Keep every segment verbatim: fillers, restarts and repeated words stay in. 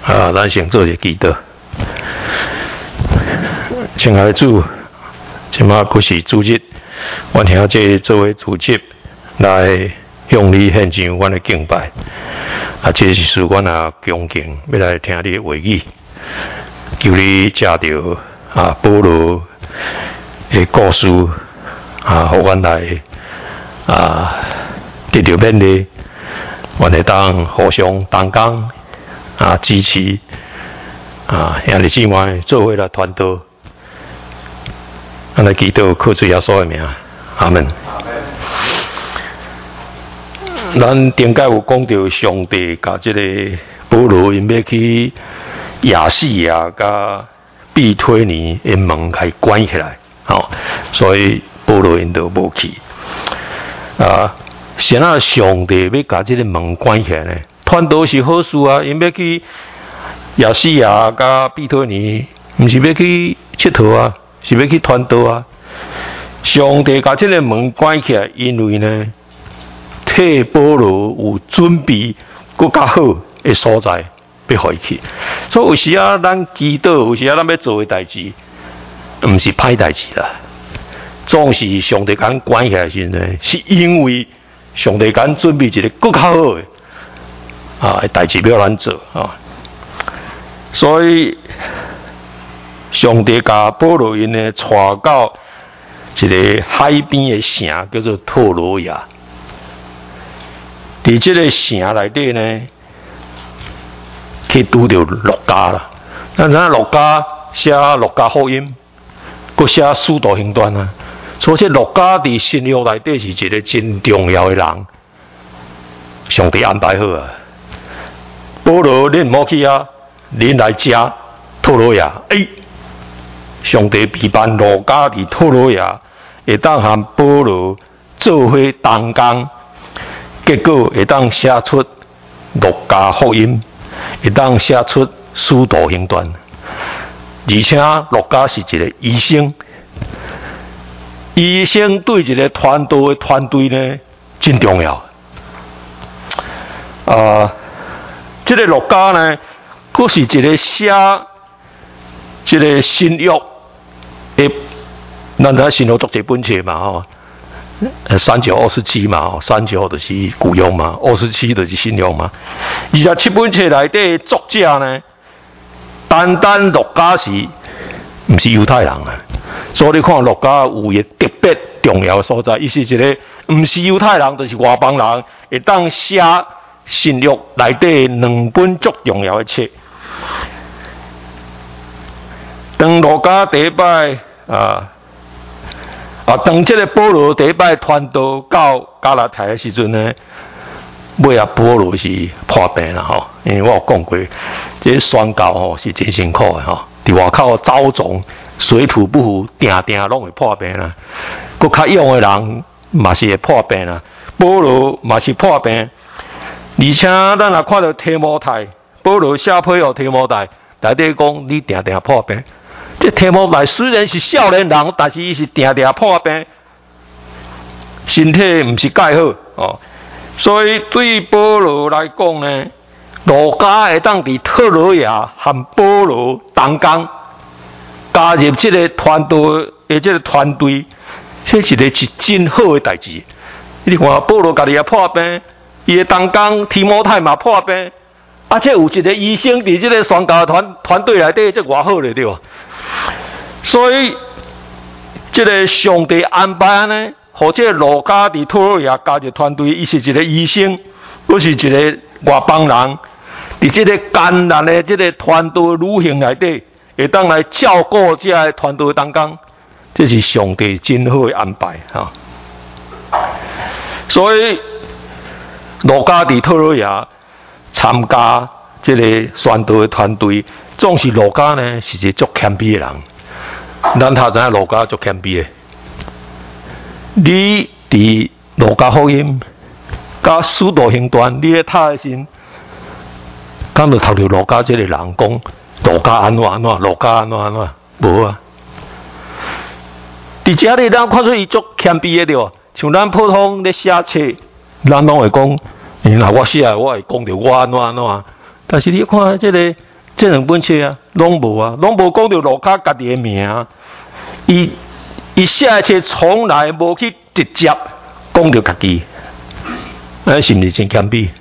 啊，咱先做一个祈祷。亲爱的主，即马不是主日，阮听这作为主日来向你献上阮的敬拜。啊，这是阮也恭敬要来听你的话语，求你借着啊保罗的故事啊，互阮来啊得到勉励，阮会当互相同工啊支持啊，兄弟姊妹做伙来团队。咱来祈祷，靠主耶稣的名，阿门。咱顶解有讲到上帝甲这个保罗因要去亚细亚甲庇推尼的门给关起来，哦，所以保罗因都无去。啊，现在上帝要甲这个门关起来呢，团队是好事啊，因要去亚细亚甲庇推尼，毋是要去佚佗啊。是要去团队啊！上帝把这个门关起来，因为呢，替保罗有准备更加好的所在要回去。所以有时啊，咱祈祷，有时啊，咱要做的代志，毋是歹代志啦。总是上帝敢关起来时呢，是因为上帝敢准备一个更加好的啊代志要咱做啊。所以。上帝甲保罗因呢，带到一个海边的城，叫做特罗亚。伫这个城内底呢，去拄到路加啦。咱知影路加写路加福音，佮写使徒行传啊。所以这路加伫新约内底是一个真重要的人，上帝安排好啊。保罗，恁唔好去啊，恁来遮特罗亚，哎。上帝批判路加伫特罗亚，会当和保罗做伙同工，结果会当写出路加福音，会当写出使徒行传，而且路加是一个医生，医生对一个团队的团队呢真重要。啊，这个路加呢，佫是一个写一个新约。诶，咱睇新约读这本册嘛吼，三九二十七嘛吼，三九就是古约嘛，二十七就是新约嘛。二十七本册内底作者呢，单单路加是毋是犹太人啊，所以你看路加有一个特别重要的所在，伊是一个毋是犹太人，就是外邦人，会当写新约内底两本足重要的册。当路加第一摆啊啊，当这个保罗第一摆传道到加拉太的时阵呢，尾啊保罗是破病啦吼，因为我有讲过，这宣教吼是真辛苦的吼，伫外口走总水土不服，定定拢会破病啦。佫较勇的人嘛是会破病啦，保罗嘛是破病，而且咱也看到提摩太，保罗写批予提摩太，内底讲你定定破病。这提摩太虽然是少年人，但是伊是定定破病，身体毋是介好哦。所以对保罗来讲呢，路加会当伫特罗亚和保罗同工，加入这个团队的这个团队，这是一个是真好的代志。你看保罗家己也破病，伊的同工提摩太嘛破病，而且有一个医生伫这个宣教团团队内底，这偌好咧对吧？所以，这个上帝安排呢，或者路加伫特罗亚加入团队，伊是一个医生，佫是一个外邦人，伫这个艰难的这个团队旅行内底，会当来照顾这个团队同工，这是上帝真好的安排哈。所以，路加伫特罗亚参加这个宣道的团队，总是路加呢是一个足谦卑的人。咱头知影路加足谦卑的，你伫路加福音、甲使徒行传，你咧读的时，敢就读着路加这个人讲路加安怎安怎，路加安怎安怎，无啊。伫遮里咱看出伊足谦卑的对，像咱普通咧写册，咱拢会讲，若我写我会讲着我安怎安怎，但是你看这个这两本册啊，拢无啊，拢无讲到路加家己的名。伊伊写的册从来无去直接讲到家己，那是毋是真谦卑？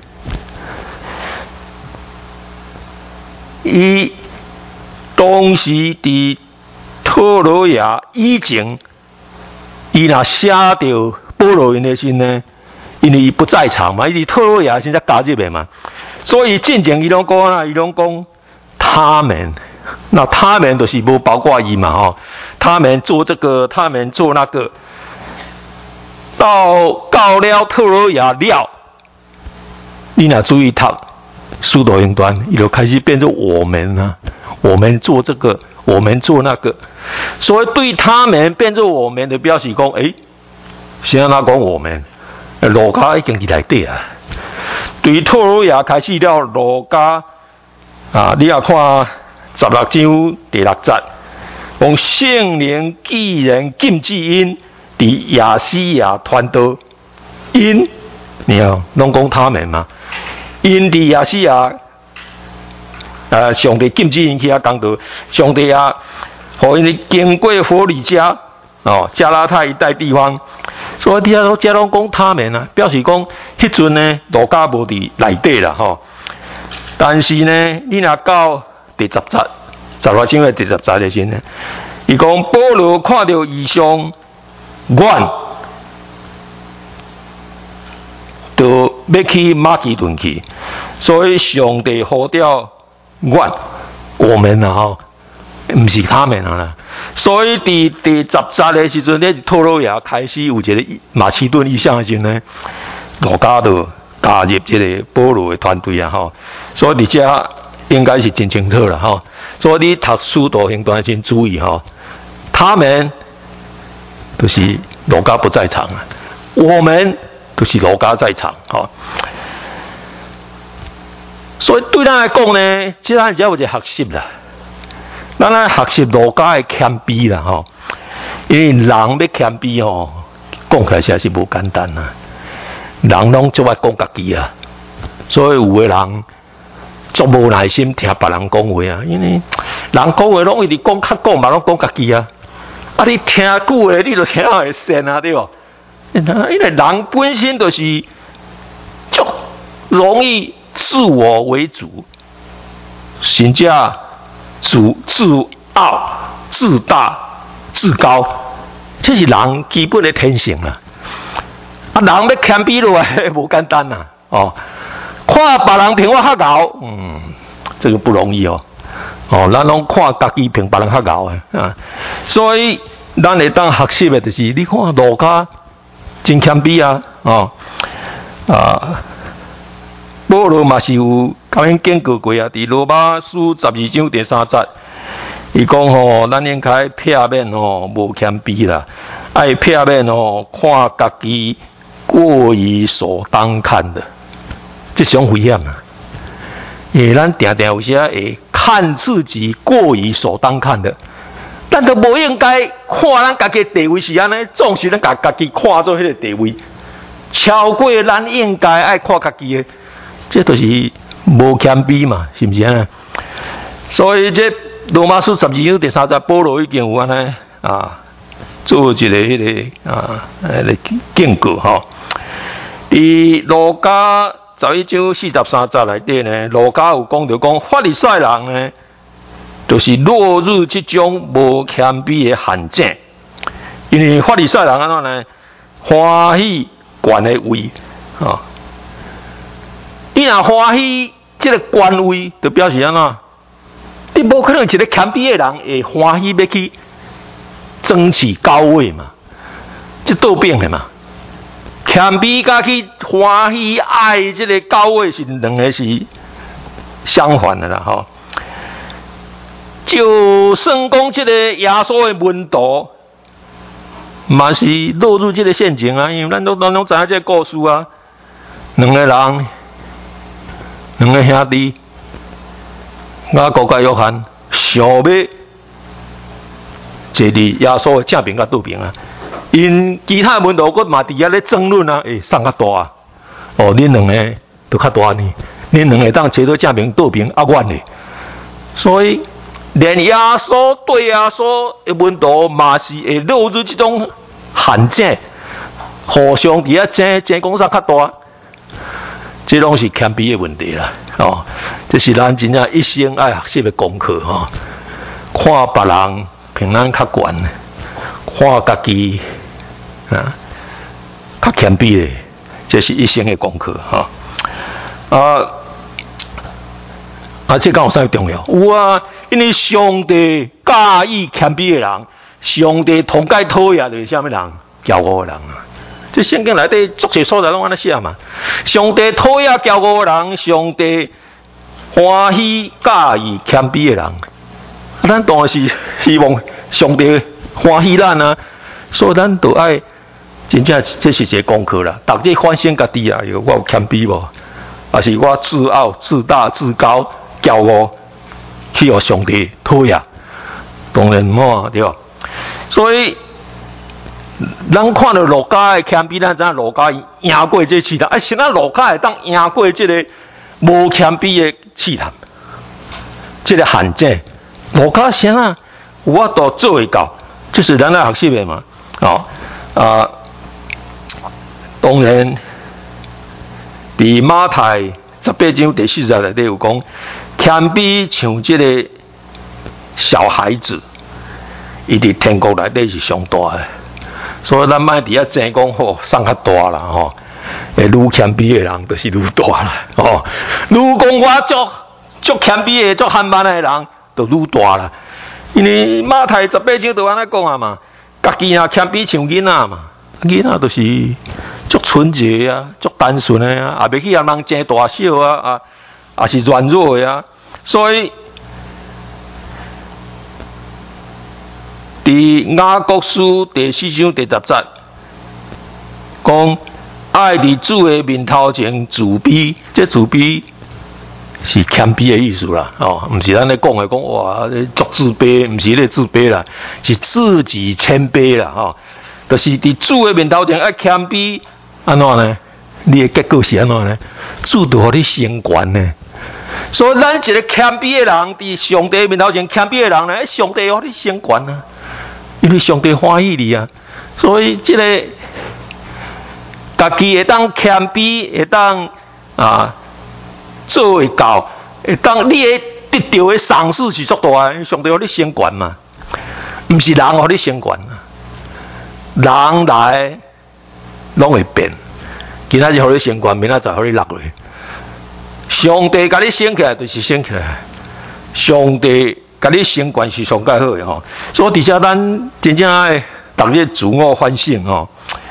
伊当时伫特罗亚以前，伊若写到保罗因的信呢，因为伊不在场嘛，伊伫特罗亚现在加入的嘛，所以进前伊拢讲啊，伊拢讲他们，那他们就是无包括伊嘛吼，他们做这个，他们做那个，到到了特罗亚了，你若注意读《使徒行传》，伊就开始变成我们啊，我们做这个，我们做那个，所以对他们变成我们的表示讲，诶，先哪讲我们？路加已经伫内底啊。对特罗亚开始了，路加啊，你也看十六章第六节，讲圣灵既然禁止因伫亚细亚传道，因你看拢讲他们嘛。因伫亚细亚，呃，上帝禁止因去遐讲道，上帝啊，互因经过佛里加哦，加拉太一带地方，所以底下都加拢讲他们啊，表示讲迄阵呢，路加无伫内底啦吼。但是呢，你若到第十节，十六章的第十节的时呢，伊讲保罗看到异象，阮就要去马其顿去，所以上帝呼召阮我们啊吼，毋是他们啊啦。所以伫第十节的时阵，咧特罗亚开始有一个马其顿意象的时候呢，路加就加入这个保罗的团队啊吼。所以伫遮应该是真清楚啦吼。所以你读使徒行传先注意吼，他们就是路加不在场啊，我们就是路加在场吼。所以对咱来讲呢，即咱只有一个学习啦，咱来学习路加的谦卑啦吼。因为人要谦卑吼，讲起来实在是无简单啊。人拢做爱讲家己啊，所以有的人足无耐心听别人讲话啊。因为人讲话拢一直讲较讲嘛，拢讲家己啊。啊，你听久的，你就听会sen啊，对无？因为人本身就是足容易自我为主，甚至自自傲、自大、自高，这是人基本的天性啦。啊，人要谦卑落来，无简单呐，哦。看别人评我较高，嗯，这个不容易哦。哦，咱拢看家己评别人较高的啊，所以咱会当学习的就是，你看路加真谦卑啊，哦啊。保罗嘛是有甲因警告过啊，伫罗马书十二章第三节，伊讲吼，咱应该避免吼无谦卑啦，爱避免吼看家己过于所当看的，这种危险啊！因为咱常常有时会看自己过于所当看的，咱都无应该看咱家己地位是安尼，总是咱家家己看做迄个地位，超过咱应该爱看家己的。这就是无谦卑嘛，是不是啊？所以这罗马书十二章第三节，保罗已经有安尼啊，做一个迄、那个啊，迄个警告吼。伫路加十一章四十三节内底呢，路加有讲到讲法利赛人呢，就是落入这种无谦卑的陷阱，因为法利赛人安怎呢？欢喜权的位啊。你若欢喜这个官位，就表示安怎？你无可能一个谦卑的人会欢喜要去争取高位嘛？这倒变的嘛。谦卑甲去欢喜爱这个高位是两个是相反的啦吼。就算讲这个耶稣的门徒，嘛是落入这个陷阱啊，因为咱都咱拢知影这个故事啊，两个人。两个兄弟，雅各甲约翰，想要坐伫耶稣的正边甲倒边啊。因其他门徒佫嘛伫遐咧争论啊，诶，谁较大啊？哦，恁两个都较大呢，恁两个当坐到正边倒边啊，阮呢？ 所以连耶稣对耶稣的门徒嘛是会落入这种陷阱，互相伫遐争争讲啥较大，这拢是谦卑的问题啦。哦，这是咱真正一生爱学习的功课吼、哦。看别人平安较悬，看家己啊较谦卑的，这是一生的功课哈、哦。啊。啊，这讲有啥重要？有啊，因为上帝介意谦卑的人，上帝同解讨厌就是啥物人？骄傲的人啊！这圣经内底足侪所在拢安尼写嘛。上帝讨厌骄傲的人，上帝欢喜介意谦卑的人。啊、咱当然是希望上帝欢喜咱啊，所以咱都爱真正这是一个功课啦。逐日反省家己啊，我有谦卑无？还是我自傲、自大、自高？骄傲去互上帝讨厌，当然唔好对吧？所以，咱看到路加的谦卑，咱知影路加赢过这试探，啊，是咱路加会当赢过这个无谦卑的试探，这个陷阱，路加先啊，我都做会到，这是咱来学习的嘛，哦啊，当然，伫马太十八章第四十内底有讲。谦卑像这个小孩子，伊伫天国内底是上大的，所以咱莫伫遐争讲吼，送较大啦吼。诶，愈谦卑的人就是愈大啦，吼。愈讲我足足谦卑的、足憨慢的人，就愈大啦。因为马太十八章就安尼讲啊嘛，家己也谦卑像囡仔嘛，囡仔就是足纯洁啊，足单纯的啊，也袂去让人争大小啊啊。也是软弱的啊，所以伫雅各书第四章第十节讲，爱伫主的面头前自卑，这自卑是谦卑的意思啦，哦，唔是咱咧讲的讲哇，足自卑，唔是咧自卑啦，是自己谦卑啦，吼、哦，就是伫主的面头前爱谦卑，安怎呢？你的结果是安怎呢？主就互你升官呢。所以咱一个谦卑的人，伫上帝面头前谦卑的人呢，上帝互你升官啊，因为上帝欢喜你啊。所以这个家己会当谦卑，会当啊做会到，会当你会得到的赏赐是足大的，上帝互你升官嘛，毋是人互你升官啊，人来拢会变。今仔日互你升官，明仔载互你落落。上帝甲你升起来，就是升起来。上帝甲你升官是上介好的吼。所以底下咱真正爱逐日自我反省吼。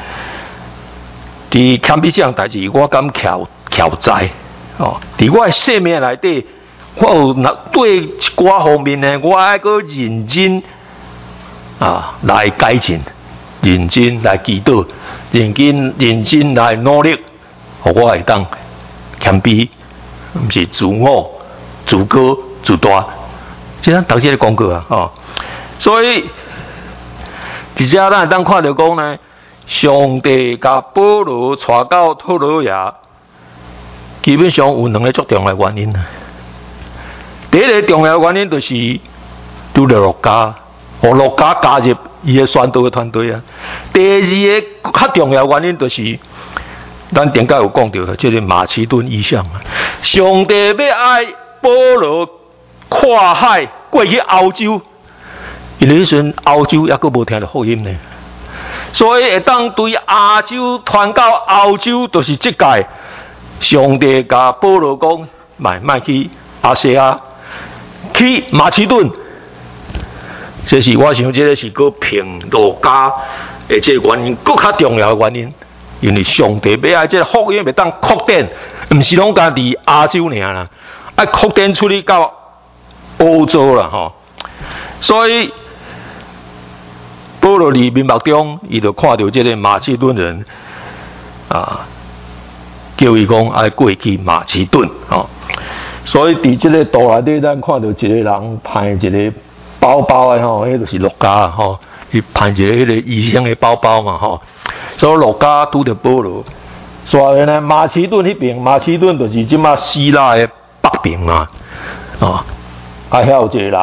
伫谦卑这样代志，我敢挑挑战哦。伫我的生命内底，我有对一寡方面呢，我爱个认真啊来改进，认真来祈祷。认真认真来努力，互我会当谦卑，毋是自我、自高、自大，即咱读这个功课啊，哦，所以，伫遮咱会当看到讲呢，上帝甲保罗带到托罗亚，基本上有两个足重要的原因啊。第一个重要的原因就是拄着路加，互路加加入伊个宣道的团队啊。第二个较重要原因就是，咱顶下有讲到，即个马其顿意象啊。上帝要爱保罗跨海过去欧洲，因为迄阵欧洲还阁无听到福音呢，所以会当对亚洲传到欧洲，就是即届上帝甲保罗讲，卖卖去亚细亚，去马其顿。这是我想，这个是个评路加的这个原因，更较重要的原因。因为上帝要爱这个福音，要当扩展，唔是拢家伫亚洲尔啦，爱扩展出去到欧洲啦吼。所以保罗伫民目中，伊就看到这个马其顿人啊，叫伊讲爱过去马其顿吼。所以伫这个图内底，咱看到一个人派一个包包的吼，迄就是路加吼，伊派一个迄个异乡的包包嘛吼。所以路加拄着保罗，所以呢，马其顿迄边，马其顿就是即马希腊的北边嘛，哦， 啊，遐有一个人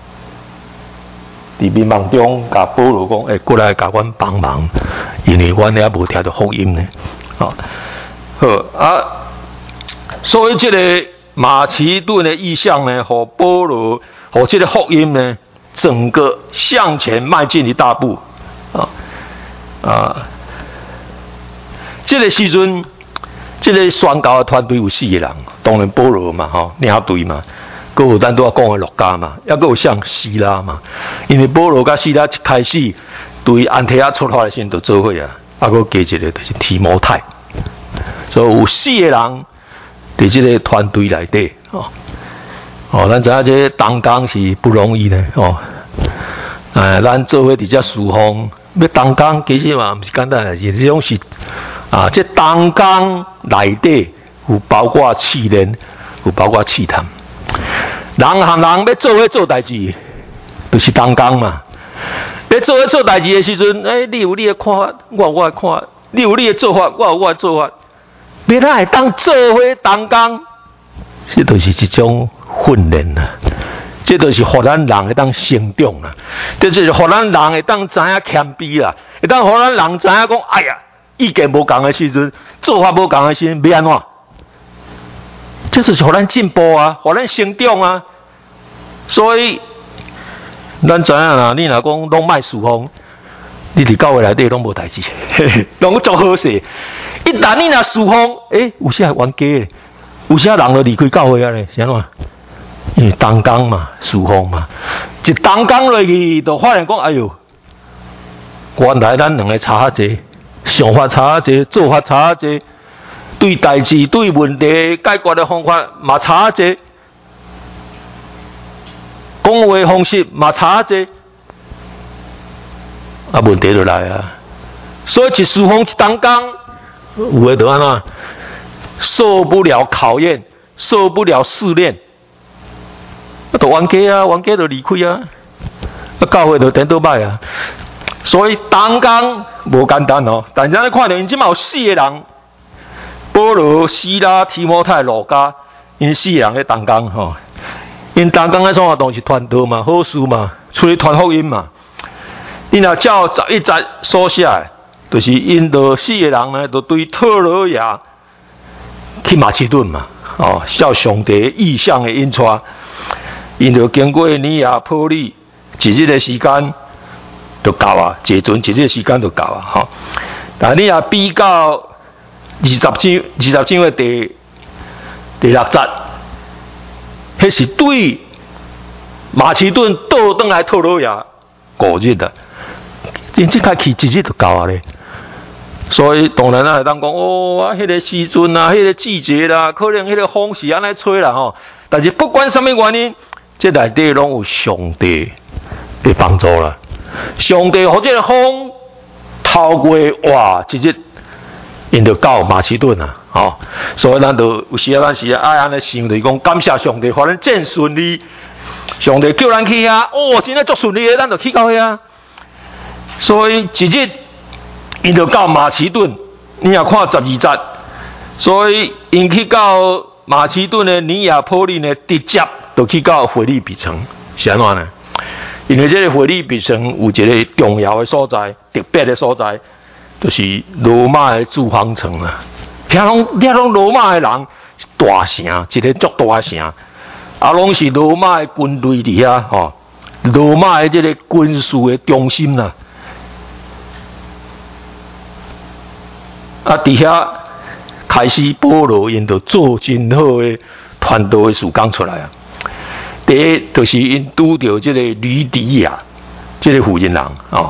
伫迷茫中，甲保罗讲：“诶、欸，过来甲阮帮忙，因为阮遐无听到福音呢。”哦，好啊，所以这个马其顿的意象呢，和保罗和这个福音呢，整个向前迈进一大步啊啊！这个时阵，这个宣教的团队有四个人，当然保罗嘛，吼、哦，领队嘛。搁有咱拄仔讲的路加嘛，抑搁有像希拉嘛，因为保罗甲希拉一开始对安提阿出发的时阵就做伙啊，啊搁加一个就是提摩太，所以有四个人伫即个团队内底哦，哦，咱知影这当工是不容易的哦，哎，咱做伙伫遮侍奉，要当工其实嘛毋是简单的事，这种是啊，这当工内底有包括试炼，有包括试探。人和人要做伙做代志，就是当工嘛。要做伙做代志的时阵，诶、欸，你有你的看法，我有我的看法；你有你的做法，我有我的做法。要咱会当做伙当工，这就是一种训练啦。这就是互咱人会当成长啦。这就是互咱人会当知影谦卑啦，会当互咱人知影讲，哎呀，意见无共的时阵，做法无共的时阵，要安怎？这就是互咱进步啊，互咱成长啊。所以，咱知影啦，你若讲拢卖侍奉，你伫教会内底拢无代志，拢做好势。一旦你若侍奉，诶，有些冤家咧，有些人就离开教会啊咧，是安怎？因为当工嘛，侍奉嘛，一当工落去，就发现讲，哎哟，原来咱两个差较济，想法差较济，做法差较济。对代志、对问题解决的方法嘛差者，讲话方式嘛差者，啊问题就来啊！所以一侍奉一当工，有诶就安怎，受不了考验，受不了试炼，啊，就冤家啊，冤家就离开啊，啊教会就颠倒摆啊。所以当工无简单哦，但是咱看到因即嘛有四个人。保罗、希拉、提摩太、路加，因四个人咧当工吼，因当工咧创活动是传道嘛、好事嘛、出去传福音嘛。因若照十一节所写的，就是因着四个人呢，就对特罗亚去马其顿嘛，哦，照上帝意象的引带，因着经过尼亚波利一日的时间就够啊，坐船一日的时间就够啊，吼。但你若比较。二十章，二十章的第第六节，迄是对马其顿倒转来特罗亚五日啊，因即开去一日就够啊咧。所以当然啊，当讲哦，啊，迄个时阵啊，迄个季节啦，可能迄个风是安尼吹啦吼。但是不管什么原因，这内底拢有上帝的帮助啦。上帝或者个风透过哇一日。因着到马其顿啊，哦，所以咱就有时啊，咱是爱安尼想，就是讲感谢上帝，互咱真顺利。上帝叫咱去遐，哦，真诶足顺利诶，咱就去到遐。所以一日因着到马其顿，你也看十二节，所以因去到马其顿诶尼亚波利呢，直接就去到腓立比城，是安怎呢？因为这个腓立比城有一个重要诶所在，特别诶所在。就是罗马的驻防城啊，遐拢遐拢罗马的人大城，一个足大城，啊，拢是罗马的军队伫遐吼，罗马的这个军事的中心啦。啊，伫遐开始保罗因就做真好的传道的事工出来啊。第一就是因拄到这个吕底亚，这个妇人人哦。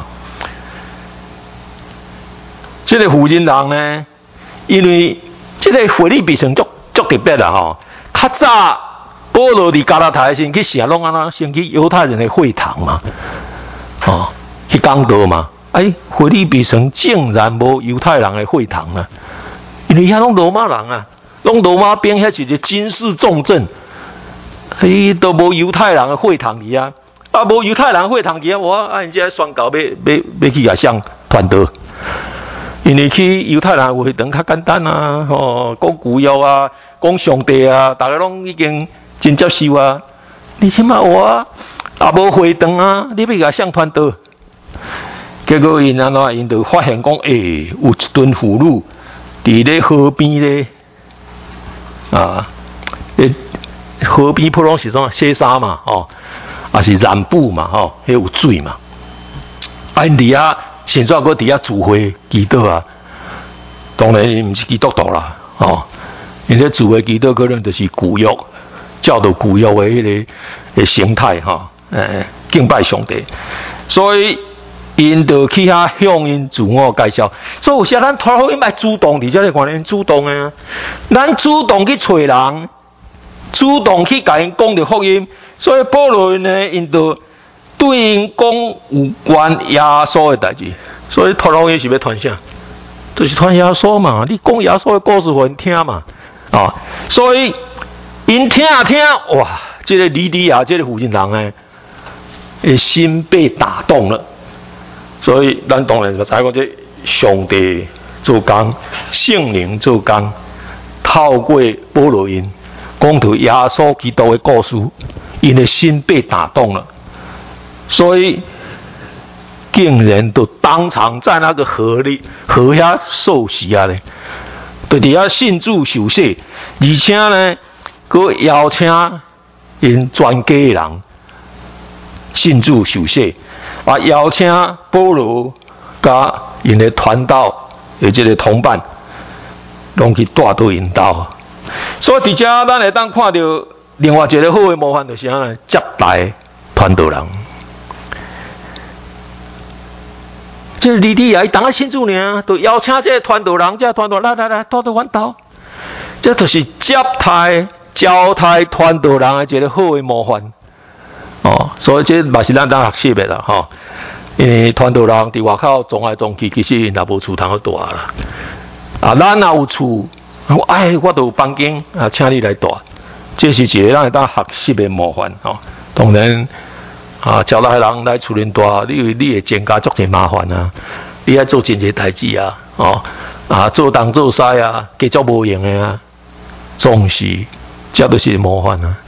这个妇人人呢，因为这个腓立比城足足特别啦吼。较早保罗伫加拉太先去写拢安那，先去犹太人的会堂嘛，哦，去讲道嘛。哎，腓立比城竟然无犹太人的会堂啊！因为遐拢罗马人啊，拢罗马兵，遐是一个军事重镇，嘿，都无犹太人的会堂伫啊。啊，无犹太人会堂伫啊，我啊，人家宣告要要要去甲向传道。因为去犹太人会堂较简单啊，吼、哦，讲旧约啊，讲上帝啊，大家拢已经真接受啊。 你起码我也无回灯啊，你要甲向团倒？结果因安怎因就发现讲，诶、欸，有一吨腐乳伫咧河边咧，啊，诶，河边普通是什么洗衫嘛，哦，也是染布嘛，吼、哦，迄有水嘛。啊，因伫遐现在搁伫遐聚会祈祷啊，当然毋是基督徒啦，哦，因咧聚会祈祷可能就是古约，照着古约的迄、那个的形态哈，诶、哦，敬拜上帝，所以。因就去遐向因自我介绍，所以有时咱托福音要主动，伫遮个观念主动诶啊，咱主动去找人，主动去甲因讲着福音，所以保罗呢，因就对因讲有关耶稣诶代志，所以托福音是要传啥？就是传耶稣嘛，你讲耶稣诶故事互因听嘛，啊、哦，所以因听啊听，哇，这个利利亚，这个附近人诶，诶心被打动了。所以，咱当然就知讲这上帝做工，圣灵做工，透过保罗因讲到耶稣基督的故事，因的心被打动了，所以竟然都当场在那个河里河遐受洗啊咧，就伫遐信主受洗，而且呢，佮邀请因全家的人信主受洗。啊！邀请保罗甲因的传道的这个同伴，拢去带到因兜。所以伫遮咱会当看到另外一个好的模范，就是啥呢？接待传道人。这个利利亚伊当个信主呢，就邀请这个传道人，这个传道来来来，带到阮兜。这就是接待、招待传道人的一个好的模范。哦，所以这嘛是咱当学习的啦，吼、哦。因为传道人伫外口撞来撞去，其实因也无厝通好住啦。啊，咱也有厝，哎，我都有房间啊，请你来住。这是一个咱会当学习的模范，吼、哦。当然，啊，招来人来厝里住，你你会增加足侪麻烦啊。你爱做真侪代志啊，哦，啊，做东做西啊，加足无用的啊，总是，这都是模范啊。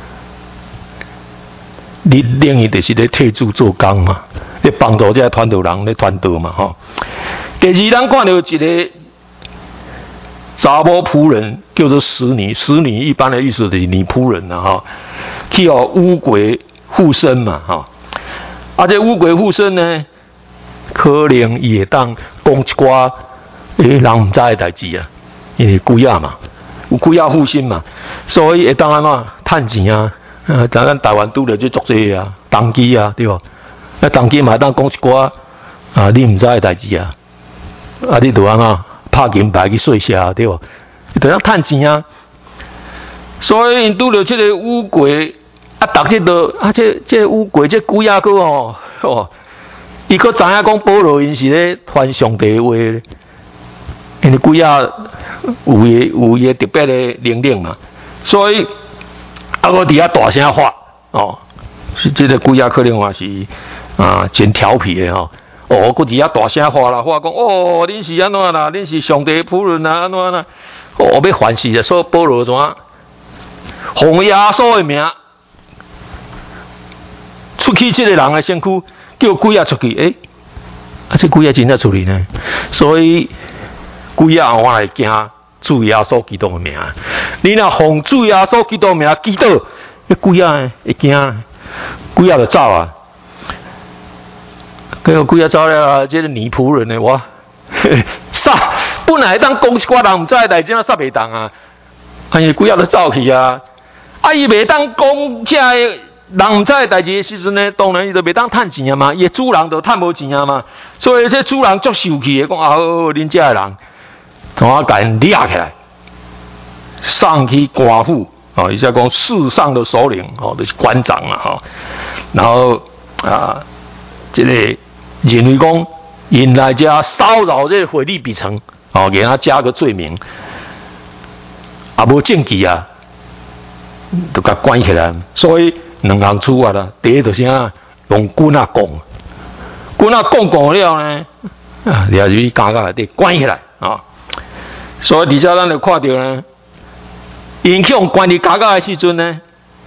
你另一就是咧替主做工嘛，咧帮助这些传道人咧传道嘛，吼。第二，咱看到一个查某仆人叫做使女，使女一般的意思就是女仆人啦，吼。去互乌鬼附身嘛，吼。啊，这乌鬼附身呢，可能伊会当讲一寡诶人唔知的代志啊，因为鬼仔嘛，有鬼仔附身嘛，所以会当安怎趁钱啊。啊，咱咱台湾拄着这足济啊，当机啊，对无？那当机嘛，当讲一寡啊，你唔知的代志啊，啊，你就安怎拍金牌去说下，对无？你就要趁钱啊。所以因拄着这个乌龟啊，逐日都啊，这这乌龟这鬼仔个哦，哦，伊佫知影讲保罗因是咧传上帝话咧，因为鬼仔有伊有伊特别的能力嘛，所以。啊！我伫遐大声喊哦，是这个鬼仔可能也是啊，真调皮的吼。哦，我伫遐大声喊啦，喊讲哦，恁是安怎啦？恁是上帝仆人啊？安怎啦？哦，要烦死了！所以保罗怎啊？奉耶稣的名出去，这个人的身躯叫鬼仔出去，诶、欸，啊，这鬼仔真正出去呢。所以鬼仔我来惊。主耶稣基督的名，你若奉主耶稣基督的名祈祷，迄鬼仔会惊，鬼仔就走啊。结果鬼仔走了，这个女仆人呢，我杀本来当讲一寡人唔知的代志，怎杀袂当啊？哎呀，鬼仔就走去啊！啊，伊袂当讲这人唔知的代志的时阵呢，当然伊就袂当趁钱啊嘛，伊主人就趁无钱啊嘛，所以这主人足受气的，讲啊，恁这的人。我甲因掠起来，送去官府哦，伊在讲世上的首领哦，就是官长嘛哈、哦。然后啊，这个认为讲因来遮骚扰这个腓立比城哦，给他加个罪名，啊无证据啊，就甲关起来。所以两项处罚啦，第一就是啊，用棍啊讲，棍啊讲讲了呢，啊，掠入去监狱内底关起来啊。哦所以，底下咱就看到呢，因去用关伫监狱的时阵呢，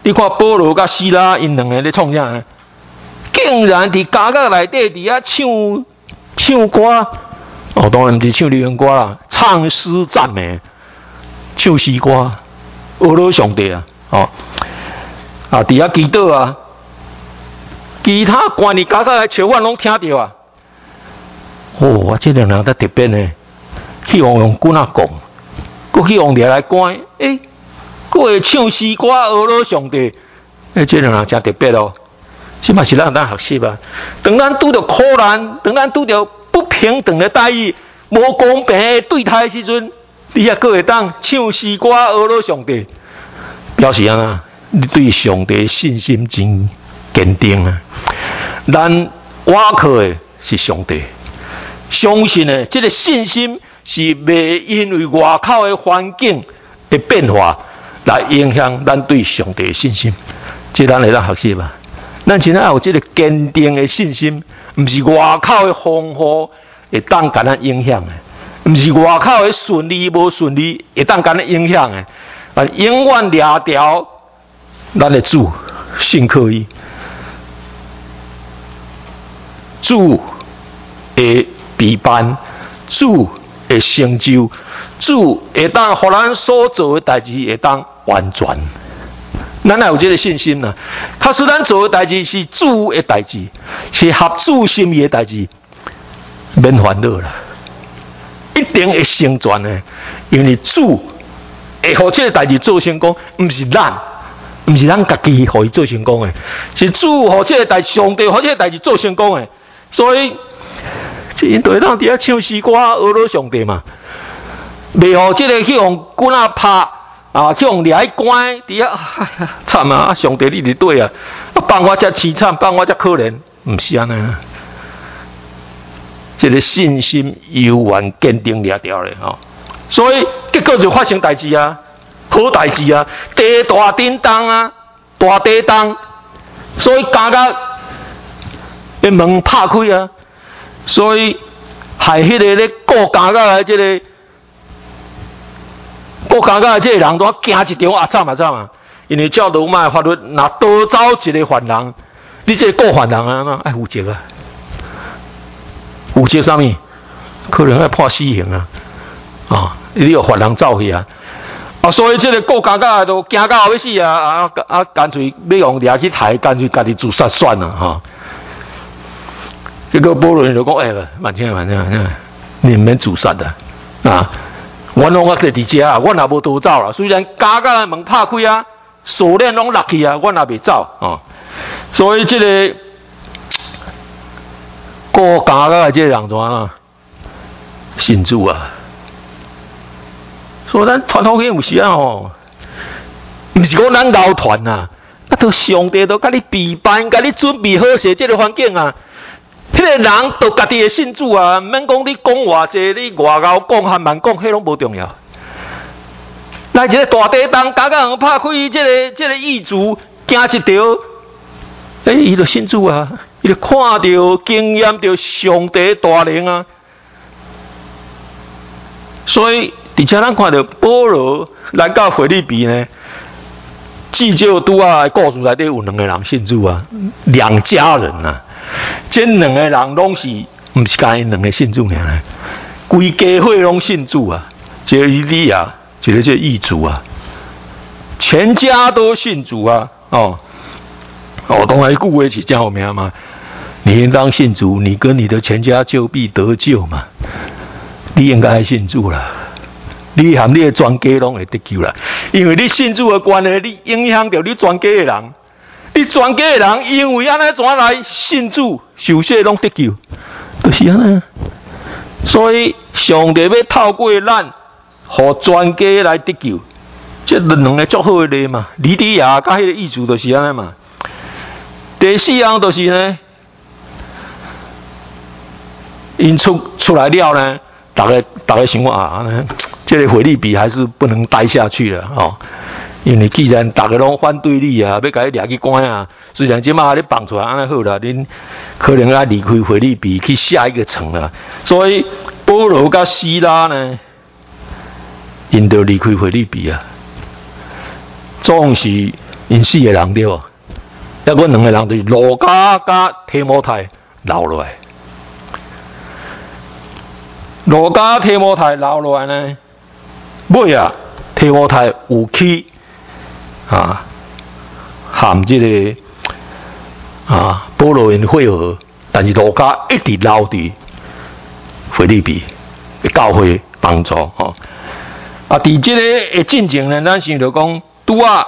你看保罗甲希拉因两个咧创啥呢？竟然伫家家内底伫遐唱唱歌，哦，当然毋是唱流行歌啦，唱诗赞美，唱诗歌，俄罗上帝啊，哦，啊，伫遐祈祷啊，其他关于家家来笑阮拢听到啊。哦，啊，这两人才特别呢，去往用棍仔讲，佮去往掠来关，诶，佮会唱诗歌俄罗上帝，诶，这两人真特别哦。这嘛是咱咱学习啊。当咱拄着苦难，当咱拄着不平等的待遇、无公平的对待的时阵，你也搁会当唱诗歌俄罗上帝，表示啊，你对上帝信心真坚定啊。咱倚靠的是上帝。相信呢，这个信心是袂因为外口的环境的变化来影响咱对上帝的信心。这咱会当学习吧？咱现在有这个坚定的信心，不是外口的风雨会当甲咱影响的，不是外口的顺利无顺利会当甲咱影响的，啊，永远抓条咱的主，信靠伊，主会陪伴，主会成就，主会当互咱所做的代志会当完全。咱也有这个信心啦。假使咱做的代志是主的代志，是合主心意的代志，免烦恼啦，一定会成全的。因为主会互这个代志做成功，不是咱，不是咱家己互伊做成功的，是主互这个代志，上帝互这个代志做成功的。所以，这因就会当伫遐唱诗歌俄罗上帝嘛，袂互这个去用棍仔拍。啊！去用掠关，伫遐，哎呀，惨啊！上帝你伫对啊！啊，放我遮凄惨，放我遮可怜，毋是安尼。这个信心永远坚定了掉咧吼，所以结果就发生代志啊，好代志啊，地大震动啊，大地动，所以家家的门拍开啊，所以害迄个咧顾家家的这个。我感觉这个人都惊一场啊惨啊惨啊！因为照罗马法律，若多走一个犯人，你这个犯人啊，爱负责啊，负责啥物？可能要判死刑啊！啊，你有犯人走去啊！啊，所以这个国家家都惊到要死啊！啊啊，干脆要用掠去抬，干脆家己自杀算了哈、啊。结果保罗就讲：哎，慢点慢点慢点，你免自杀的啊！我拢我伫遮啊，我也无逃走啦。虽然家家门拍开啊，锁链拢落去啊，我也袂走啊。所以这个顾家家的这个人怎啊？信主啊！所以咱传福音有时啊吼，毋是讲咱熬传啊，啊，都上帝都甲你备办，甲你准备好势这个环境啊。迄个人都家己的信主啊，毋免讲你讲偌济，你外口讲还慢讲，迄拢无重要。来一个大地动，家家人拍开这个这个异族，惊一条，诶、欸，伊就信主啊，伊就看到、经验到上帝大能啊。所以，而且咱看到保罗来到腓立比呢，至少拄啊故事内底有两个人信主啊，两家人啊。这两个人拢是，毋是干因两个信主尔，规家伙拢信主啊。这个以利亚，一个这异族啊，全家都信主啊。哦，哦，当然句话是真有名嘛。你应当信主，你跟你的全家就必得救嘛。你应该信主啦，你和你的全家拢会得救啦，因为你信主的关系，你影响到你全家的人。你全家的人因为安尼怎来信主受洗拢得救，就是安尼。所以上帝要透过咱，互全家来得救，这两个足好的例嘛。以利亚甲迄个意思就是安尼嘛。第四样就是呢，因出出来了呢，大家大家想啊，这个腓立比还是不能待下去了哦。因为既然大家拢反对你啊，要甲你掠去关啊，虽然即马你放出来安尼好啦，恁可能要离开腓立比去下一个城啦。所以保罗甲希拉呢，因就离开腓立比啊。总是因四个人对哦，抑阮两个人就是罗家甲提摩太留落来。罗家提摩太留落来呢，尾啊提摩太有去啊，含这个啊保罗因会合，但是罗家一直留伫腓立比教会帮助吼。啊，伫这个诶进程呢，咱想着讲，拄啊，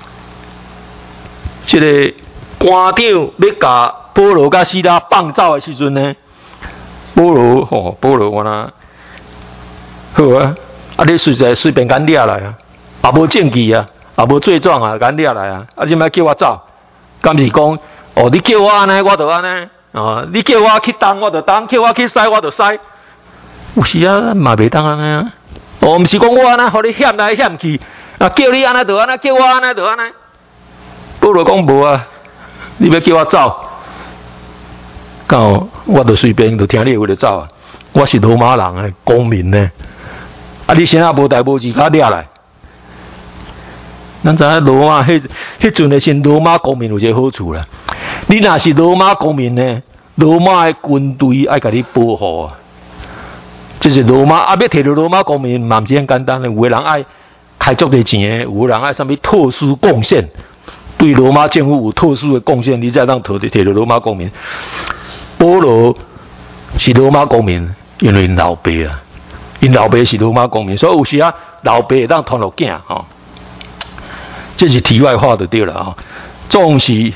这个官长要甲保罗甲希拉放走的时阵呢，保罗吼，保罗我呐，好啊，啊你随在随便敢掠来啊，也无证据啊，也无罪状啊，敢掠来啊，啊你莫叫我走，敢是讲哦，你叫我安尼，我就安尼啊，你叫我去东，我就东；叫我去西，我就西。有时啊，嘛袂当安尼啊。哦，毋是讲我安尼，互你险来险去，啊，叫你安尼就安尼，叫我安尼就安尼。保罗讲无啊，你要叫我走，到我就随便就听你的话就走啊。我是罗马人诶，公民呢。啊，你现在无代无志，甲掠来。咱知影罗马迄迄阵诶，先罗马公民有一个好处啦。你若是罗马公民呢，罗马诶军队爱甲你保护啊。就是罗马啊，要摕到罗马公民，嘛毋是很简单的。有个人爱开足多钱的，有个人爱啥物特殊贡献，对罗马政府有特殊的贡献，你才当摕摕到罗马公民。保罗是罗马公民，因为因老爸啊，因老爸是罗马公民，所以有时啊，老爸会当传落囝吼。这是题外话就对了吼。总是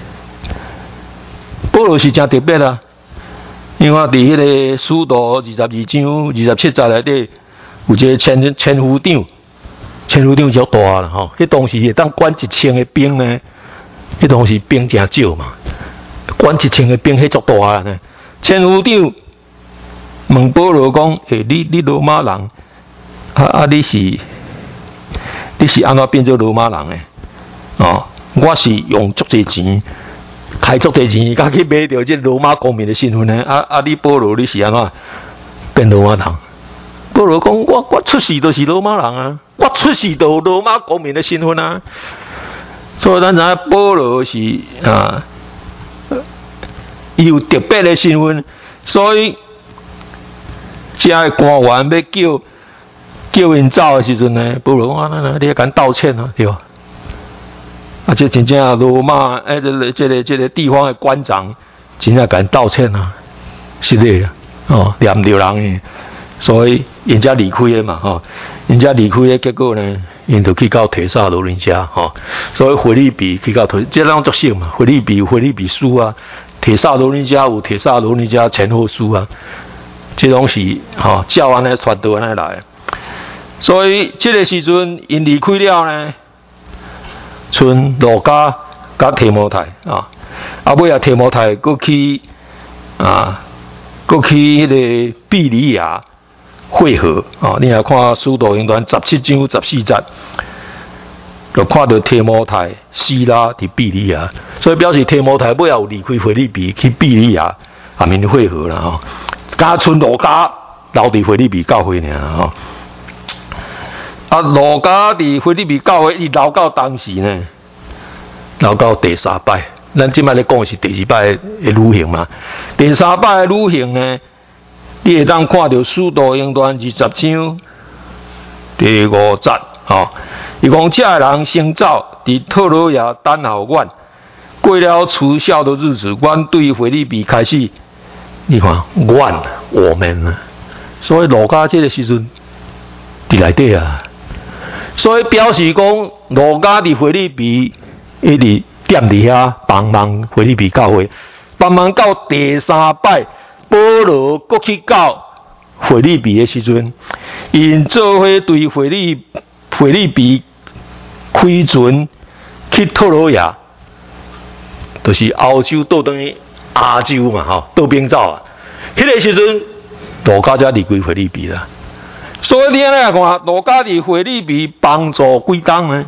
保罗是真特别啦。因为我伫迄个《使徒二十二章二十七节内底，有一个千千夫长，千夫长足大啦吼。迄当时会当管一千个兵呢，迄当时兵真少嘛，管一千个兵迄足大啊呢。千夫长问保罗讲：，诶，你你罗马人，啊啊，你是你是安怎变做罗马人诶？哦，我是用足济钱。开足多钱，甲去买到这罗马公民的身份呢？啊啊！你保罗你是安怎变罗马人？保罗讲：我我出世就是罗马人啊，我出世就罗马公民的身份啊。所以咱知影保罗是啊，伊有特别的身份，所以这个官员要叫叫因走的时阵呢，保罗讲：那那你要甲道歉啊，对吧？啊，这真正罗马诶，这个、这个、这个地方的官长，真正甲道歉啊，是的啊，哦，念唔着人诶，所以人家离开诶嘛，吼、哦，人家离开诶，结果呢，因就去到提萨罗尼迦，吼、哦，所以腓立比去到提，这两作性嘛，腓立比有腓立比书啊，提萨罗尼迦有提萨罗尼迦前后书啊，这拢是吼、哦、教安尼传道安尼来，所以这个时阵因离开了呢。剩罗家甲提摩太啊，啊尾啊提摩太过去啊，过去迄个庇里亚会合啊，你来看《使徒行传》十七章十四节，就看到提摩太、希拉伫庇里亚，所以表示提摩太尾啊有离开腓立比去庇里亚下面会合啦吼，加剩罗家留伫腓立比教会尔吼。啊，罗家伫腓立比教会，伊留到当时呢，留到第三摆。咱即摆咧讲是第二摆的旅行嘛。第三摆的旅行呢，你会当看到《使徒行传》二十章第五节，吼、哦，伊讲这个人先走，伫特罗亚等候阮，过了除孝的日子，阮对腓立比开始，你看，阮我们呢，所以罗家这个时阵伫内底啊。所以表示讲，罗家伫腓立比一直踮伫遐帮忙腓立比教会，帮忙到第三摆，保罗过去到腓立比的时阵，因做伙对腓立腓立比开船去特罗亚，就是欧洲倒转去亚洲嘛，吼，倒边走啊。迄、那个时阵，罗家才离开腓立比啦。所以你安尼来看，罗家伫腓立比帮助几工呢？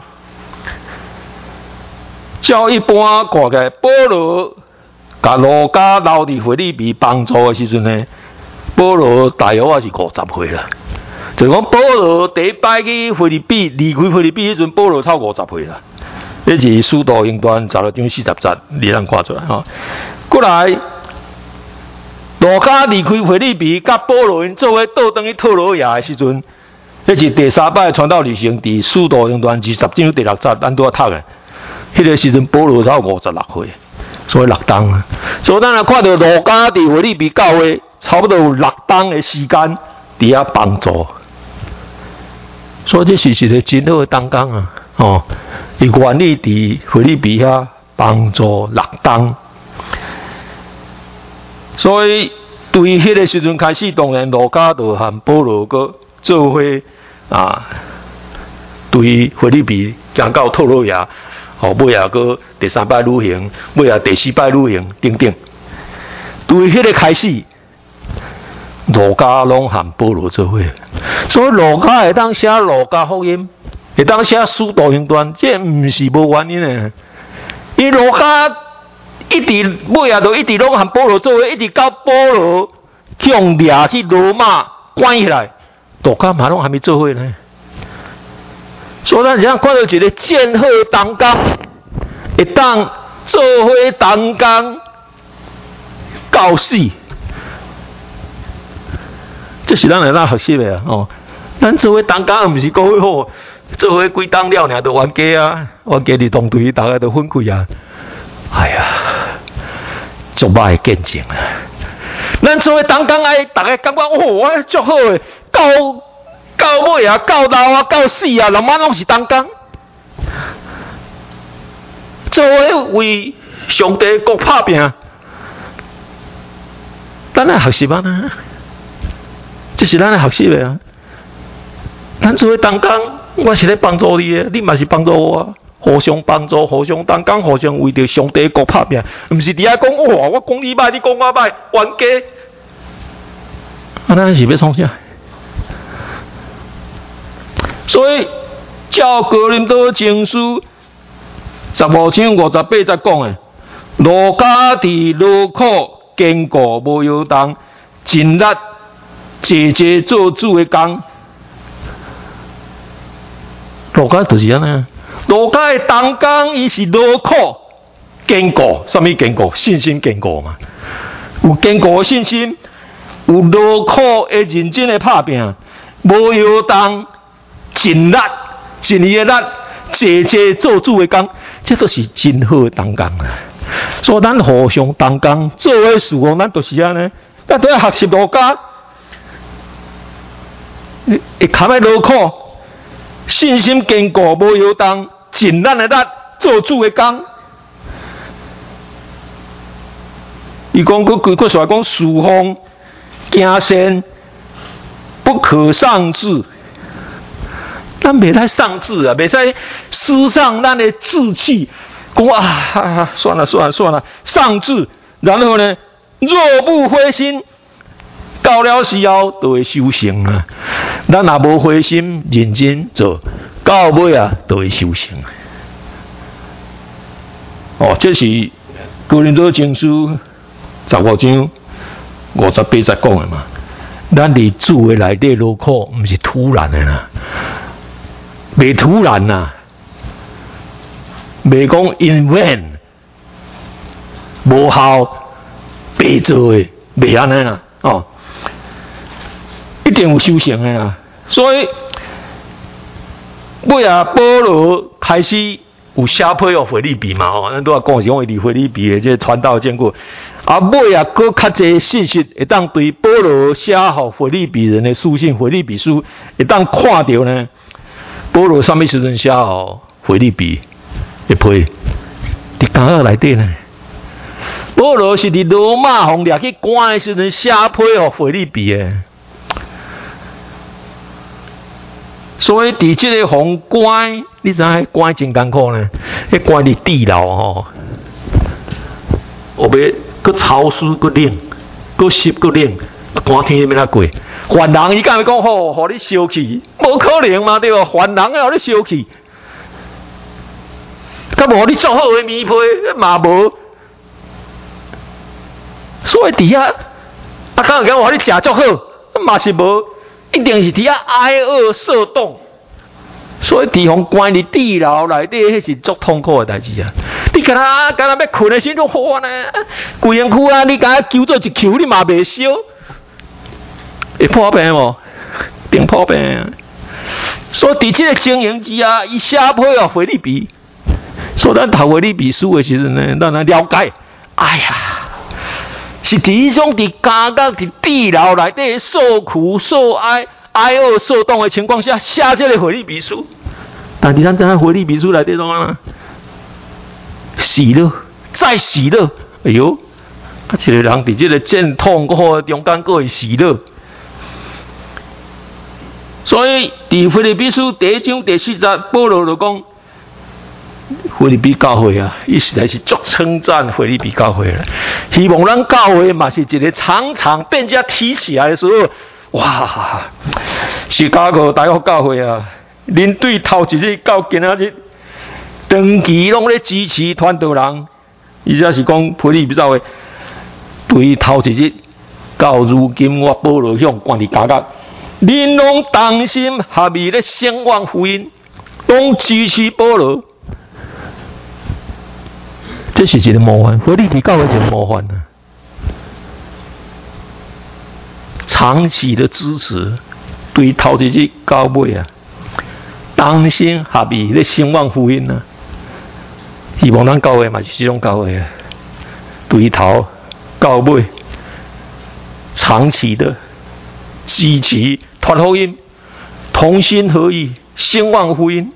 照一般看起来，保罗甲罗家留伫腓立比帮助的时阵呢，保罗大约也是五十岁啦。就是讲，保罗第一摆去腓立比离开腓立比迄阵，保罗超五十岁啦。 这是使徒行传十六章四十节，你通看出来哈。过来，路加离开腓立比，甲保罗因做伙倒转去特罗亚的时阵，这是第三摆传道旅行，伫使徒行传二十章第六节，咱拄啊读的。迄个时阵，保罗才有五十六岁，所以六当啊。所以咱来看到路加伫腓立比教会，差不多有六当的时间伫遐帮助。所以这是一个真好的当工啊！哦，伊愿意伫腓立比遐帮助六当。所以对迄个时阵开始，当然路加就和保罗个做伙啊，对腓立比行到特罗亚，哦，尾啊个第三摆旅行，尾啊第四摆旅行等等。对迄个开始，路加拢和保罗做伙，所以路加会当写路加福音，会当写使徒行传，这毋是无原因的。伊路加一直尾啊，就一直拢和保罗做伙，一直到保罗向掠去罗马关起来，路加嘛拢还没做伙呢。所以咱现在看到一个剑好同工，会当做伙同工到死。这是咱来咱学习的啊！哦，咱做伙同工，毋是讲好，做伙几当了，尔就冤家啊！冤家伫同队，大家都分开啊！哎呀，足歹的见证啊！咱做伙同工爱，大家感觉哦，啊，足好诶，到到尾啊，到老啊，到死啊，人满拢是同工，做伙为上帝国拍拼，咱来学习啊！呢。这是咱来学习的啊！咱做伙同工，我是咧帮助你的，你嘛是帮助我，互相帮助，互相同工，互相为着上帝国拍拼，毋是伫遐讲哇，我讲你歹，你讲我歹，冤家。啊，咱是要创啥？所以，照哥林多前书十五章五十八节讲的，路加伫劳苦坚固无摇动，尽力。节节做主的工，路加就是安尼。路加的同工，伊是劳苦坚固，什么坚固？信心坚固嘛。有坚固的信心，有劳苦的认真的拍拼，无摇动，尽力尽力的力，节节做主的工，这都是真好的同工啊。所以咱互相同工做伙事工，咱都是安尼。咱都要学习路加。会坎的劳苦，信心坚固无摇动，尽咱的力做主的工。伊讲佫佫出来讲，侍奉行善不可丧志，咱袂使丧志啊，袂使失丧咱的志气。讲啊，算了算了算了，丧志，然后呢，若不灰心。到了时候都会修成啊！咱若无灰心认真做，到尾啊都会修成。哦，这是哥林多前书十五章五十八节讲的嘛。咱伫主的内底劳苦，毋是突然的啦，袂突然呐，袂讲 in vain， 无效白做的，袂安尼啦，哦。一定有修行的啊，所以尾啊，保罗开始有写批予腓立比嘛，吼，咱拄仔讲是讲伊伫腓立比的这传道经过，啊，尾啊，搁较侪信息会当对保罗写予腓立比人的书信，腓立比书会当看到呢。保罗什么时阵写予腓立比的批？伫监狱内底呢。保罗是伫罗马红掠去关的时阵写批予腓立比的。所以伫即个红关，你知影关真艰苦呢？迄关伫地牢吼，后尾佮潮湿佮冷，佮湿佮冷，寒天要哪过？犯人伊敢会讲好，互你烧气？无可能嘛，对无？犯人要互你烧气，甲无你做好的棉被嘛无。所以伫遐，啊，敢会讲互你食足好，嘛是无。一定是伫遐挨饿受冻， 所以地方关伫地牢内底，迄是足痛苦的代志啊！你干那干那要困的时阵好呢？规身躯啊，你干那揪做一球，你嘛袂烧，会破病无？定破病。所以伫即个经营之下，伊写配哦菲律宾。所以咱读菲律宾书的时阵呢，咱来了解，哎呀，是伫迄种伫监狱、伫地牢内底受苦受哀。挨饿受冻的情况下，写这个腓立比书，但是咱知影腓立比书内底怎啊？喜乐，再喜乐，哎呦，啊，一个人伫这个战痛苦中间，佫会喜乐。所以，伫腓立比书第一章第四节，保罗就讲，腓立比教会啊，伊实在是足称赞腓立比教会啦。希望咱教会嘛是一个常常被人家提起来的时候。哇！是加个大学教会啊，恁对头一日到今仔日，长期拢咧支持传道人，伊则是讲腓立比教会对头一日到如今，我保罗向关伫监狱，恁拢同心合意咧声望福音，拢支持保罗。这是一个模范，腓立比教会一个模范啊！长期的支持，对头一日到尾啊，同心合意咧兴旺福音啊！希望咱教会嘛是这种教会啊，对头到尾，长期的支持传福音，同心合意兴旺福音。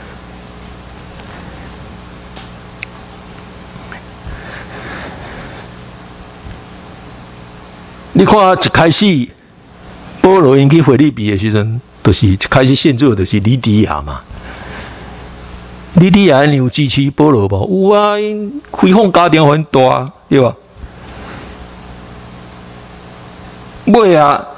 你看一开始，保罗因去腓立比的时阵，就是一开始献做就是李底亚嘛。李底亚有支持保罗无？有啊，因开放家庭很大，对吧？尾啊，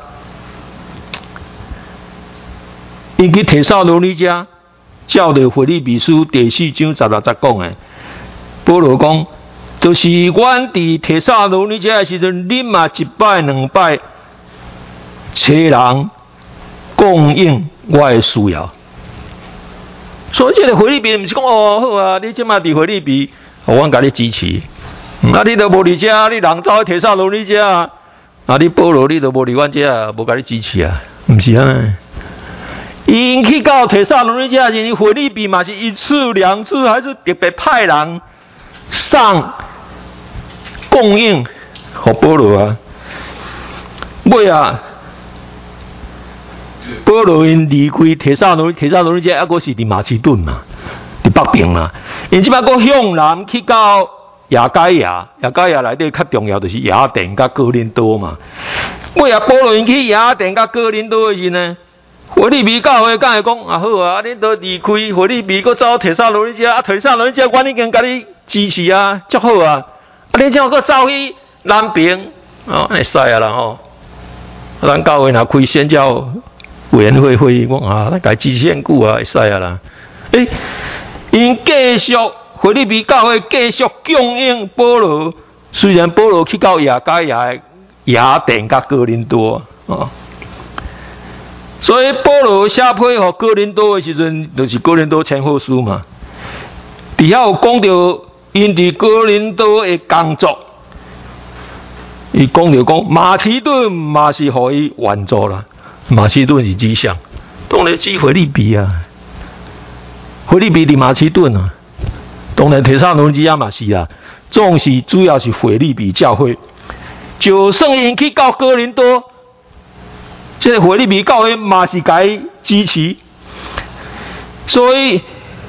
因去提撒罗尼迦，照着腓立比书第四章十六节讲的，保罗讲。就是阮伫提撒罗尼迦的时阵，恁嘛一摆两摆找人供应我的需要。所以这个腓立比毋是讲哦好啊，你即马伫腓立比，阮甲你支持。啊，你都无伫遮，你人走去提撒罗尼迦，啊，你保罗你都无伫阮遮，无甲你支持啊？毋是啊。因去到提撒罗尼迦的时阵，腓立比嘛是一次两次，还是特别派人上。供应给保罗啊，尾啊，保罗因离开提撒罗提撒罗尼迦，还阁是伫马其顿嘛，伫北边嘛。因即摆阁向南去到亚该亚，亚该亚内底较重要就是雅典甲哥林多嘛。尾啊，保罗因去雅典甲哥林多的时呢，腓立比教会敢会讲啊好啊，恁都离开腓立比，阁走提撒罗尼迦，啊提撒罗尼迦，阮已经甲你支持啊，足好啊。啊！你怎个走去南平？哦，会使啊啦吼！咱教会若开宣教委员会会议，我啊，咱家支持很久啊，会使啊啦。诶、欸，因继续腓立比教会继续供应保罗，虽然保罗去到亚该亚、雅典甲哥林多啊，所以保罗写批予哥林多的时阵，就是哥林多前后书嘛。底下有讲到。因伫哥林多的工作，伊讲着讲马其顿嘛是互伊援助啦，马其顿是指向，当然指腓立比啊，腓立比伫马其顿啊，当然提撒罗尼迦嘛是啊，总是主要是腓立比教会，就算因去到哥林多，这个腓立比教会嘛是甲伊支持，所以。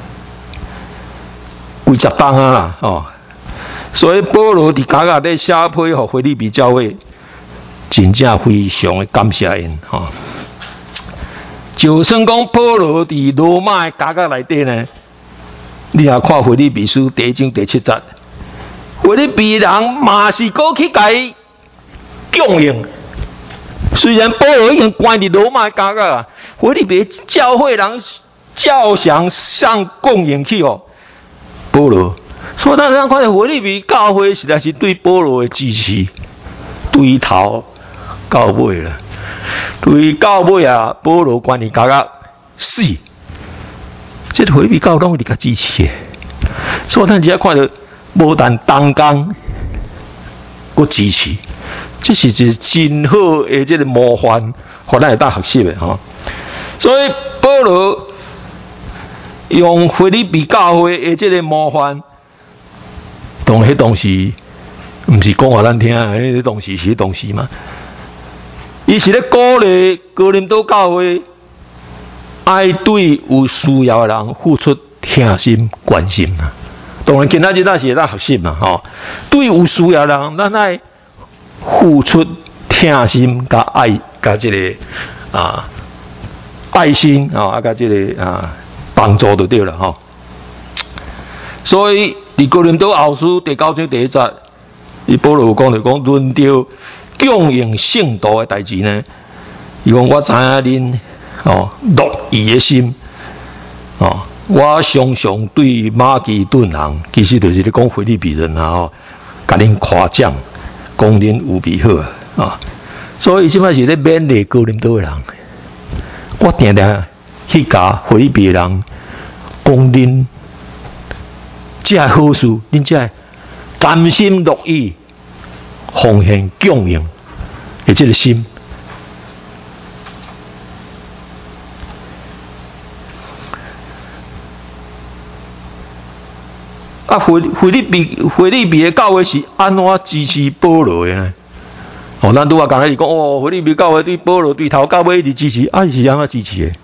几十档啊啦，哦，所以保罗伫家家咧写批互腓立比教会，真正非常的感谢因，吼、哦。就算讲保罗伫罗马的家家内底呢，你若看腓立比书第一章第七节，腓立比人嘛是过去甲伊供应。虽然保罗已经关伫罗马的家家啊，腓立比教会人照常上供应去哦。保罗，所以咱咱看腓立比教会实在是对保罗的支持，对头到尾了，对到尾啊，保罗关于家家死， 这个菲律宾教拢会甲支持的，所以咱只看到无但东江，佮支持，这是一真好的这个模范，互咱会当学习的吼。所以保罗用菲律宾教会的这个模范，当迄当时，毋是讲互咱听，迄当时是当时嘛。伊是咧鼓励哥林多教会，爱对有需要的人付出疼心关心啊。当然，今仔日咱是会当学习嘛，吼。对有需要的人，咱爱付出疼心甲爱，甲这个啊爱心啊，啊甲这个啊帮助就对了吼。所以，伫哥林多后书第九章第一节，伊保罗讲就讲论到供应圣徒的代志呢，伊讲我知影恁哦乐意的心哦，我常常对马其顿人，其实就是咧讲腓立比人啊吼，甲恁夸奖，讲恁有比好啊、哦，所以即摆是咧勉励哥林多的人，我定定去甲腓立比的人讲恁这好事，恁这甘心乐意。奉献供应的这个心，啊，腓腓立比腓立比的教会是安怎支持保罗的呢？哦，咱拄啊刚才是讲哦，腓立比教会对保罗对头到尾一直支持，啊是安怎支持的？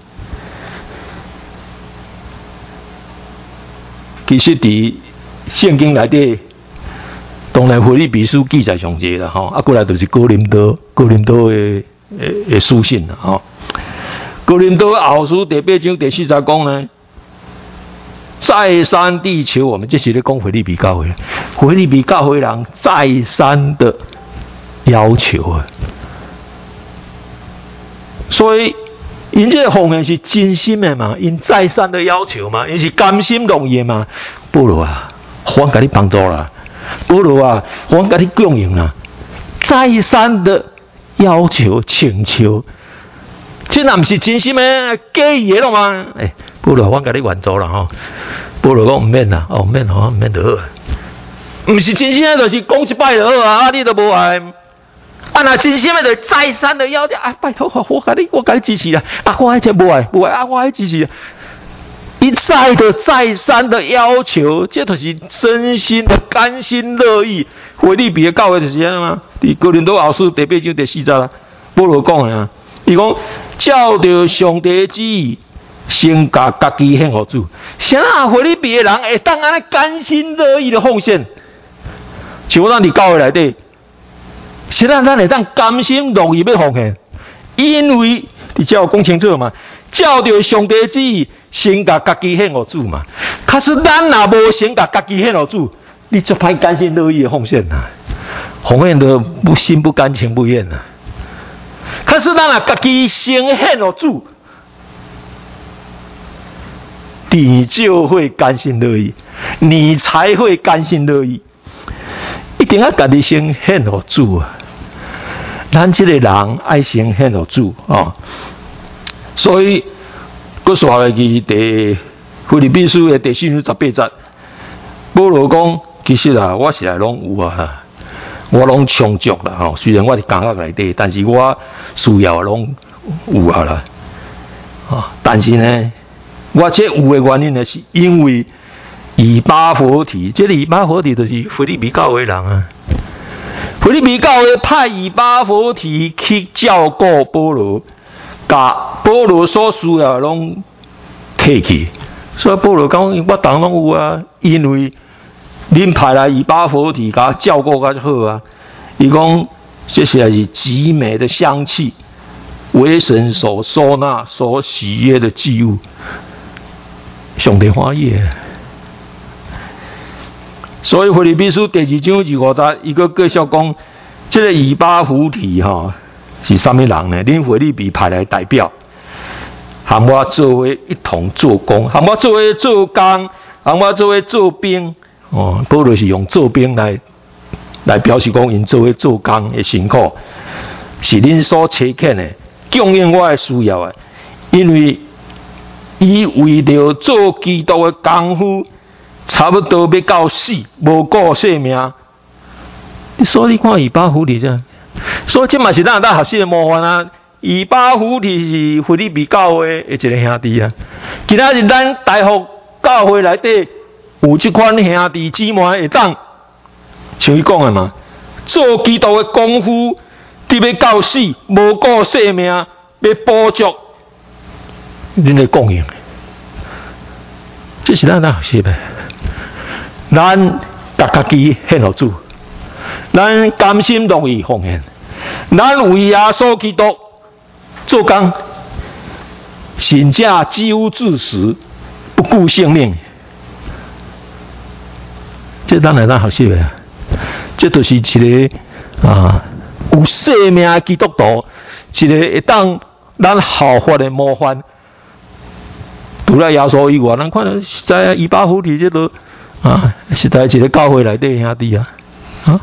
其实伫圣经内底。当然，腓立比书记载上济啦，吼，啊，过来就是哥林多，哥林多的诶诶书信啦，吼。哥林多后书第八章第四节讲呢，再三地求我们，这是咧讲腓立比教会，腓立比教会人再三的要求啊，所以因这个奉献是真心的嘛，因再三的要求嘛，因是甘心乐意嘛，不如啊，我给你帮助啦。保罗啊，我甲你供应啦，再三的要求请求，这若毋是真心的假意的了吗？诶、欸，保罗，我甲你援助啦吼。保罗讲毋免啦，哦毋免吼，毋免就好。毋是真心的，就是讲一摆就好啊，啊你都无爱。啊，若真心的，就再三的要求啊，拜托我甲你，我甲你支持啦。啊，我迄只无爱，无爱啊，我爱支持。一再的再三的要求，这就是真心的甘心乐意。腓立比的教会就是安尼嘛。伫哥林多后书第八章第四节啦，保罗讲的啊，伊讲照着上帝旨意，先甲家己献互主。啥腓立比的人会当安尼甘心乐意的奉献？像咱伫教会内底，现在咱会当甘心乐意要奉献，因为你只有讲清楚嘛。照着上帝旨意，先甲家己献互主嘛。可是咱若无先甲家己献互主，你就歹甘心乐意的奉献呐，奉献的不心不甘情不愿呐。可是咱若家己先献互主，你就会甘心乐意，你才会甘心乐意。一定要家己先献互主啊！咱这个人爱先献互主哦。所以，佫刷落去第腓立比书的第四章十八节，保罗讲：其实啊，我是来拢有啊，我拢充足啦吼。虽然我伫监狱内底，但是我需要拢有啊啦。啊，但是呢，我这有的原因呢，是因为以巴弗提，这个以巴弗提就是腓立比教会人啊。腓立比教会派以巴弗提去照顾保罗。甲保罗所需要拢摕去，所以保罗讲我当拢有啊，因为恁派来以巴弗提甲照顾较好啊。伊讲这实在是极美的香气，为神所收纳、所喜悦的祭物，上帝欢喜。所以腓立比书第二章二五节，伊个继续讲，这个以巴弗提哈。是什么人呢？恁腓立比派来代表，和我作为一同做工，和我作为做工，和我作为做兵。哦，保罗是用做兵来来表示讲，因作为做工的辛苦，是恁所切欠的，供应我的需要的。因为伊为着做基督的功夫，差不多要到死，无顾性命。所以你看以巴弗提这，所以这嘛是咱大学习的模范啊。以巴弗提是腓立比教会的一个兄弟啊。今仔日咱大学教会内底有这款兄弟姊妹会当，像伊讲的嘛，做基督的功夫，直要到死，无顾性命，要补足恁的供应。这是咱大学习的。咱把家己献给主，咱甘心乐意奉献，咱为耶稣基督做工，神者几乎至死，不顾性命。这当然咱学习的，这就是一个啊有生命的基督徒，一个会当咱效法的模范。除了耶稣以外，咱看到在以巴弗提这都。啊，是在一个教会内底兄弟啊，啊，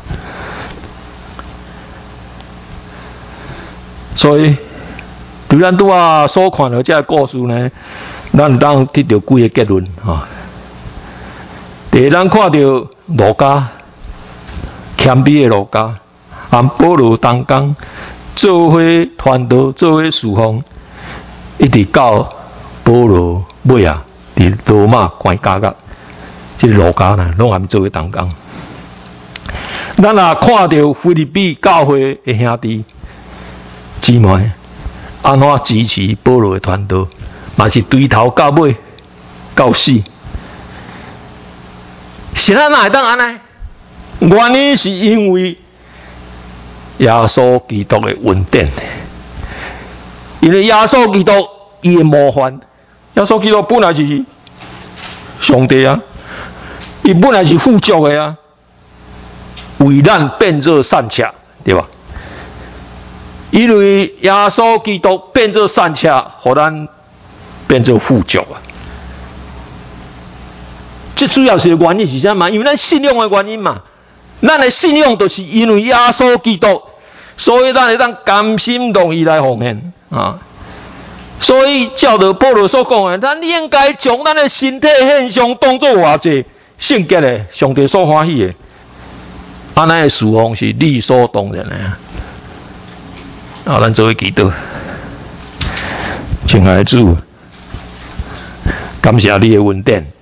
所以对咱拄啊所看到这个故事呢，咱当得到几个结论啊。第一，咱看到路加谦卑的路加，和保罗同工做伙传道，做伙侍奉，一直到保罗尾啊，伫罗马关监狱。这路加呢，拢含做伙同工。咱也看到腓立比教会的兄弟姊妹安怎支持保罗的传道，嘛是对头到尾到死。是咱哪会当安尼？原因是因为耶稣基督的恩典，因为耶稣基督伊的模范，耶稣基督本来就是上帝啊。伊本来是富足的啊，为咱变做善车，对吧？因为耶稣基督变做善车，互咱变做富足啊。这主要是原因是啥嘛？因为咱信仰的原因嘛。咱的信仰就是因为耶稣基督，所以咱会当甘心乐意来奉献啊。所以照着保罗所讲的，咱应该将咱的身体献上，当作偌济。圣洁的，上帝所欢喜的，安尼的侍奉是理所当然的啊！啊，咱做伙祈祷，亲爱的主，感谢你的恩典。